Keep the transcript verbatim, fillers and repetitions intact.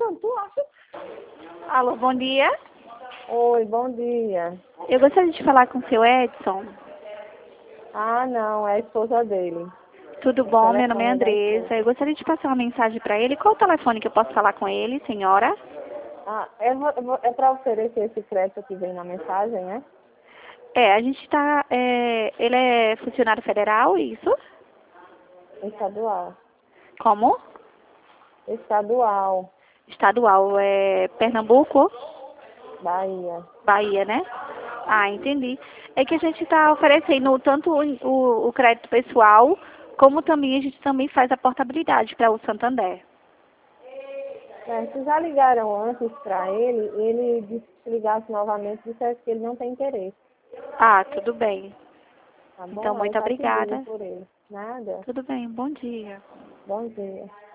Não, tu acha? Alô, bom dia. Oi, bom dia. Eu gostaria de falar com o seu Edson. Ah, não, é a esposa dele. Tudo O bom? Meu nome é telefone da Andressa. esposa. Eu gostaria de passar uma mensagem para ele. Qual o telefone que eu posso falar com ele, senhora? Ah, eu vou, eu vou- é para oferecer esse crédito que vem na mensagem, né? É, a gente está... É, ele é funcionário federal, isso? Estadual. Como? Estadual, Estadual. É Pernambuco? Bahia. Bahia, né? Ah, entendi. É que a gente está oferecendo tanto o, o, o crédito pessoal, como também a gente também faz a portabilidade para o Santander. É, se já ligaram antes para ele, ele disse que se ligasse novamente, dissesse que ele não tem interesse. Ah, tudo bem. Tá Então, bom? Aí muito tá pedindo obrigada. por ele. Nada. Tudo bem, bom dia. Bom dia.